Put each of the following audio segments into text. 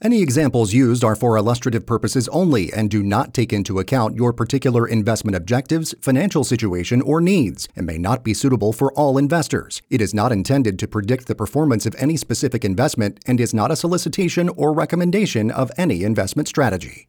Any examples used are for illustrative purposes only and do not take into account your particular investment objectives, financial situation, or needs, and may not be suitable for all investors. It is not intended to predict the performance of any specific investment and is not a solicitation or recommendation of any investment strategy.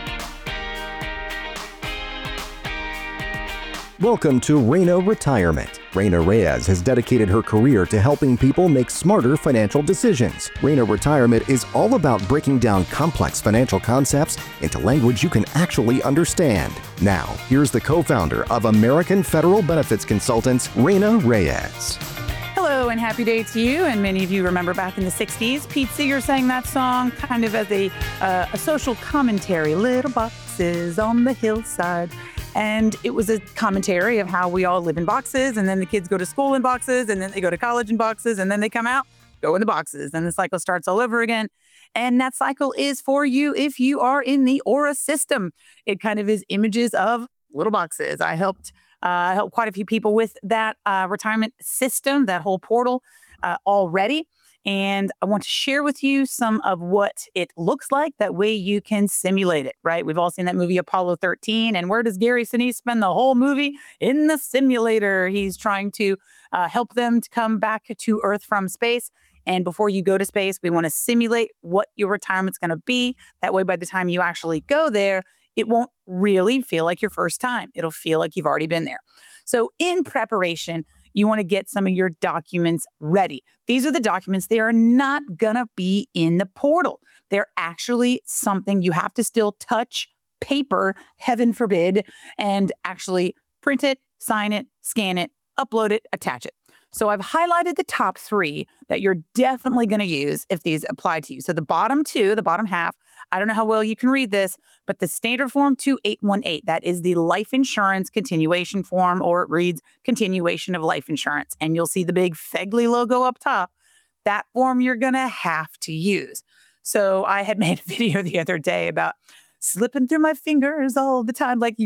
Welcome to Reina Retirement. Reina Reyes has dedicated her career to helping people make smarter financial decisions. Reina Retirement is all about breaking down complex financial concepts into language you can actually understand. Now, here's the co-founder of American Federal Benefits Consultants, Reina Reyes. Hello and happy day to you. And many of you remember back in the 60s, Pete Seeger sang that song kind of as a social commentary, little boxes on the hillside. And it was a commentary of how we all live in boxes, and then the kids go to school in boxes, and then they go to college in boxes, and then they come out, go in the boxes, and the cycle starts all over again. And that cycle is for you if you are in the Aura system. It kind of is images of little boxes. I helped quite a few people with that retirement system, that whole portal already. And I want to share with you some of what it looks like. That way you can simulate it, right? We've all seen that movie Apollo 13. And where does Gary Sinise spend the whole movie? In the simulator. He's trying to help them to come back to Earth from space. And before you go to space, we want to simulate what your retirement's going to be. That way, by the time you actually go there, it won't really feel like your first time. It'll feel like you've already been there. So in preparation, you want to get some of your documents ready. These are the documents. They are not going to be in the portal. They're actually something you have to still touch paper, heaven forbid, and actually print it, sign it, scan it, upload it, attach it. So I've highlighted the top three that you're definitely going to use if these apply to you. So the bottom two, the bottom half, I don't know how well you can read this, but the standard form 2818, that is the life insurance continuation form, or it reads continuation of life insurance. And you'll see the big Fegley logo up top. That form you're going to have to use. So I had made a video the other day about slipping through my fingers all the time, like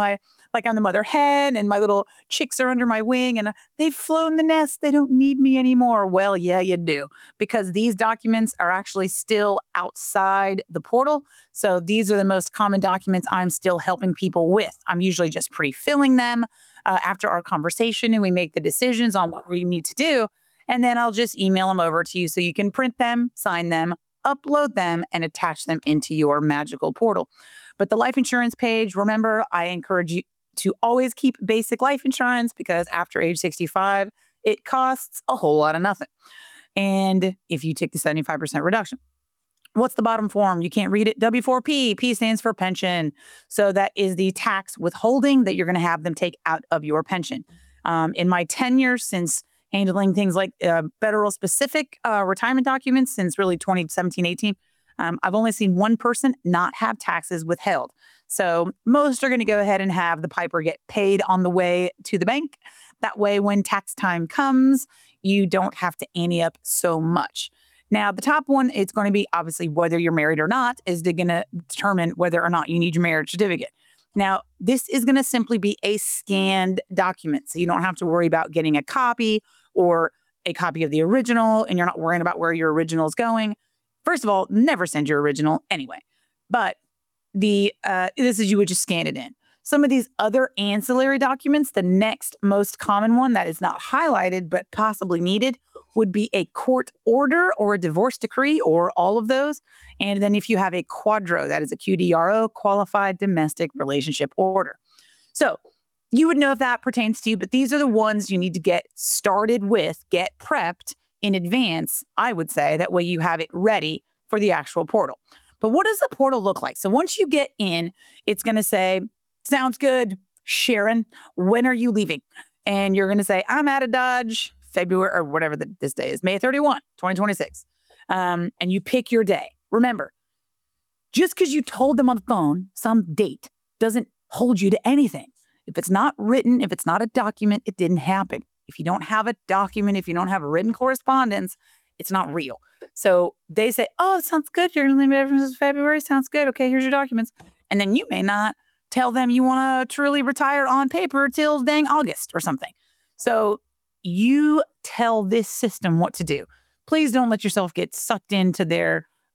I'm the mother hen and my little chicks are under my wing and they've flown the nest. They don't need me anymore. Well, yeah, you do, because these documents are actually still outside the portal. So these are the most common documents I'm still helping people with. I'm usually just pre-filling them after our conversation and we make the decisions on what we need to do. And then I'll just email them over to you so you can print them, sign them, upload them, and attach them into your magical portal. But the life insurance page, remember, I encourage you to always keep basic life insurance, because after age 65, it costs a whole lot of nothing. And if you take the 75% reduction, what's the bottom form? You can't read it. W4P. P stands for pension. So that is the tax withholding that you're going to have them take out of your pension. In my tenure since handling things like federal specific retirement documents since really 2017, 18, I've only seen one person not have taxes withheld. So most are going to go ahead and have the piper get paid on the way to the bank. That way, when tax time comes, you don't have to ante up so much. Now, the top one, it's going to be obviously whether you're married or not, is going to determine whether or not you need your marriage certificate. Now, this is going to simply be a scanned document. So you don't have to worry about getting a copy or a copy of the original, and you're not worrying about where your original is going. First of all, never send your original anyway. But this is, you would just scan it in. Some of these other ancillary documents, the next most common one that is not highlighted but possibly needed would be a court order or a divorce decree, or all of those. And then if you have a QDRO, that is a QDRO, Qualified Domestic Relationship Order. So you would know if that pertains to you, but these are the ones you need to get started with, get prepped in advance, I would say. That way you have it ready for the actual portal. But what does the portal look like? So once you get in, it's going to say, sounds good, Sharon, when are you leaving? And you're going to say, I'm out of Dodge, February, or whatever this day is, May 31, 2026. And you pick your day. Remember, just because you told them on the phone some date doesn't hold you to anything. If it's not written, if it's not a document, it didn't happen. If you don't have a document, if you don't have a written correspondence, it's not real. So they say, oh, it sounds good. You're going to leave it ever since February. Sounds good. Okay, here's your documents. And then you may not tell them you want to truly retire on paper till dang August or something. So you tell this system what to do. Please don't let yourself get sucked into their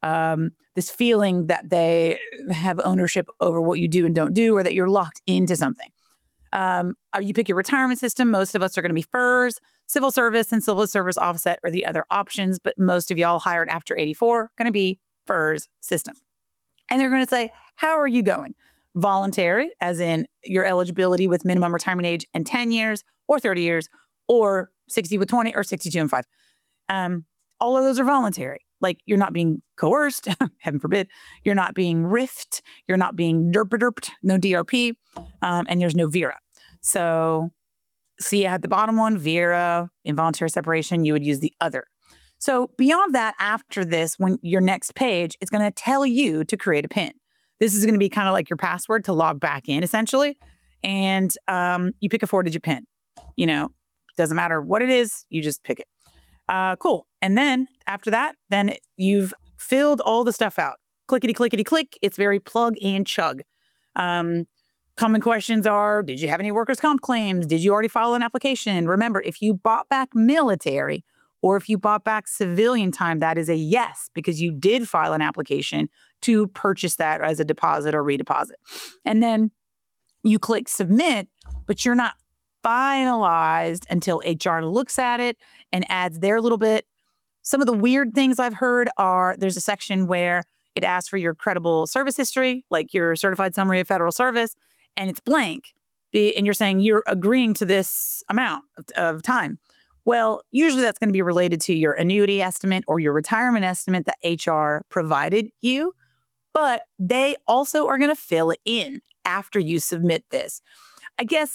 this feeling that they have ownership over what you do and don't do, or that you're locked into something. You pick your retirement system. Most of us are going to be FERS. Civil service and civil service offset are the other options, but most of y'all hired after 84 going to be FERS system. And they're going to say, how are you going? Voluntary, as in your eligibility with minimum retirement age and 10 years or 30 years, or 60 with 20 or 62 and 5. All of those are voluntary. Like, you're not being coerced, heaven forbid. You're not being riffed. You're not being derped, no DRP, and there's no VERA. So see at the bottom one, VERA, involuntary separation, you would use the other. So beyond that, after this, when your next page, it's going to tell you to create a PIN. This is going to be kind of like your password to log back in, essentially. And you pick a 4-digit PIN. You know, doesn't matter what it is, you just pick it. Cool. And then after that, then you've filled all the stuff out. Clickety, clickety, click. It's very plug and chug. Common questions are, did you have any workers' comp claims? Did you already file an application? Remember, if you bought back military or if you bought back civilian time, that is a yes, because you did file an application to purchase that as a deposit or redeposit. And then you click submit, but you're not finalized until HR looks at it and adds their little bit. Some of the weird things I've heard are there's a section where it asks for your credible service history, like your certified summary of federal service, and it's blank. And you're saying you're agreeing to this amount of time. Well, usually that's going to be related to your annuity estimate or your retirement estimate that HR provided you, but they also are going to fill it in after you submit this. I guess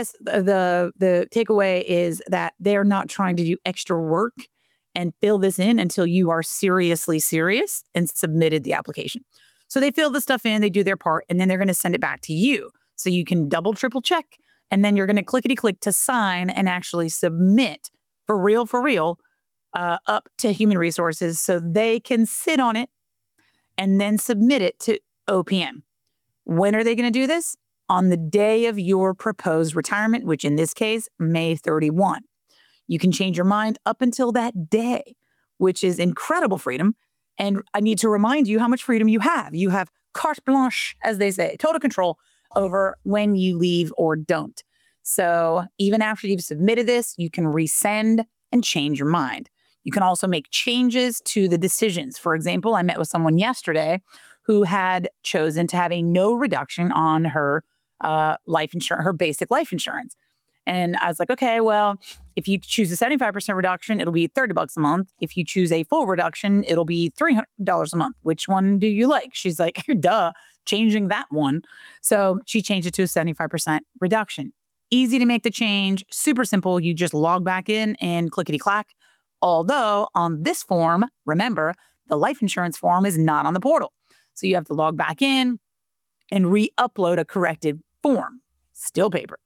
the takeaway is that they're not trying to do extra work and fill this in until you are seriously serious and submitted the application. So they fill the stuff in, they do their part, and then they're going to send it back to you. So you can double, triple check, and then you're going to clickety click to sign and actually submit for real, up to Human Resources so they can sit on it and then submit it to OPM. When are they going to do this? On the day of your proposed retirement, which in this case, May 31. You can change your mind up until that day, which is incredible freedom. And I need to remind you how much freedom you have. You have carte blanche, as they say, total control over when you leave or don't. So even after you've submitted this, you can resend and change your mind. You can also make changes to the decisions. For example, I met with someone yesterday who had chosen to have a no reduction on her life insurance, her basic life insurance. And I was like, okay, well, if you choose a 75% reduction, it'll be $30 a month. If you choose a full reduction, it'll be $300 a month. Which one do you like? She's like, duh, changing that one. So she changed it to a 75% reduction. Easy to make the change, super simple. You just log back in and clickety clack. Although on this form, remember, the life insurance form is not on the portal. So you have to log back in and re-upload a corrected form. Still paper.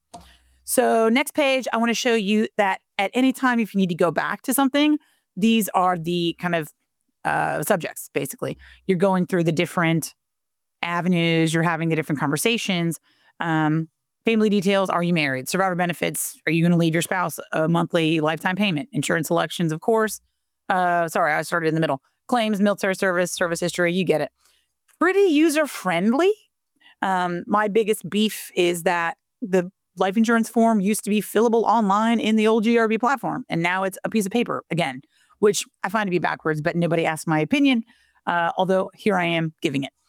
So next page, I want to show you that at any time, if you need to go back to something, these are the kind of subjects, basically. You're going through the different avenues. You're having the different conversations. Family details. Are you married? Survivor benefits. Are you going to leave your spouse a monthly lifetime payment? Insurance elections, of course. Sorry, I started in the middle. Claims, military service, service history. You get it. Pretty user-friendly. My biggest beef is that the life insurance form used to be fillable online in the old GRB platform, and now it's a piece of paper again, which I find to be backwards, but nobody asked my opinion, although here I am giving it.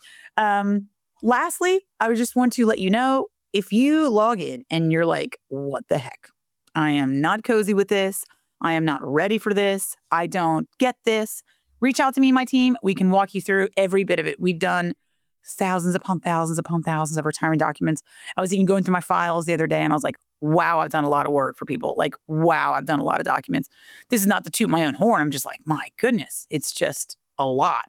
Lastly, I would just want to let you know, if you log in and you're like, what the heck? I am not cozy with this. I am not ready for this. I don't get this. Reach out to me and my team. We can walk you through every bit of it. We've done thousands upon thousands upon thousands of retirement documents. I was even going through my files the other day and I was like, wow, I've done a lot of work for people. Like, wow, I've done a lot of documents. This is not to toot my own horn. I'm just like, my goodness, it's just a lot.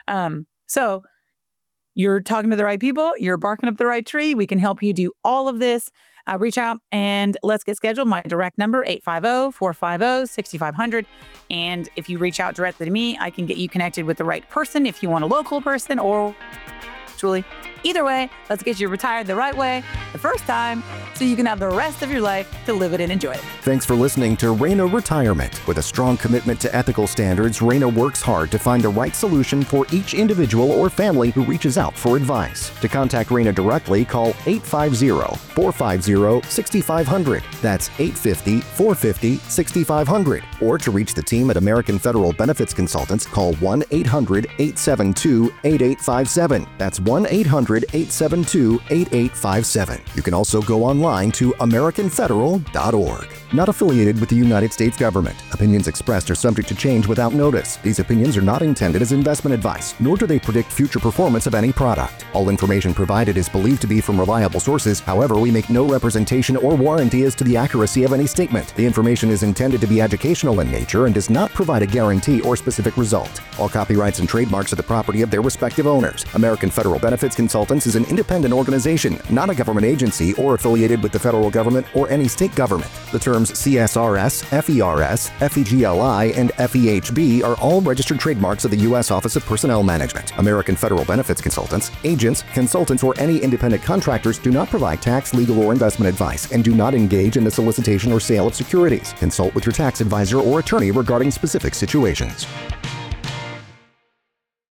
So you're talking to the right people. You're barking up the right tree. We can help you do all of this. Reach out and let's get scheduled. My direct number, 850-450-6500. And if you reach out directly to me, I can get you connected with the right person if you want a local person or Julie. Either way, let's get you retired the right way the first time so you can have the rest of your life to live it and enjoy it. Thanks for listening to Reyna Retirement. With a strong commitment to ethical standards, Reyna works hard to find the right solution for each individual or family who reaches out for advice. To contact Reyna directly, call 850-450-6500. That's 850-450-6500. Or to reach the team at American Federal Benefits Consultants, call 1-800-872-8857. That's 1-800-872-8857. You can also go online to AmericanFederal.org. Not affiliated with the United States government. Opinions expressed are subject to change without notice. These opinions are not intended as investment advice, nor do they predict future performance of any product. All information provided is believed to be from reliable sources. However, we make no representation or warranty as to the accuracy of any statement. The information is intended to be educational in nature and does not provide a guarantee or specific result. All copyrights and trademarks are the property of their respective owners. American Federal Benefits Consultants is an independent organization, not a government agency or affiliated with the federal government or any state government. The terms CSRS, FERS, FEGLI, and FEHB are all registered trademarks of the U.S. Office of Personnel Management. American Federal Benefits Consultants, agents, consultants, or any independent contractors do not provide tax, legal, or investment advice and do not engage in the solicitation or sale of securities. Consult with your tax advisor or attorney regarding specific situations.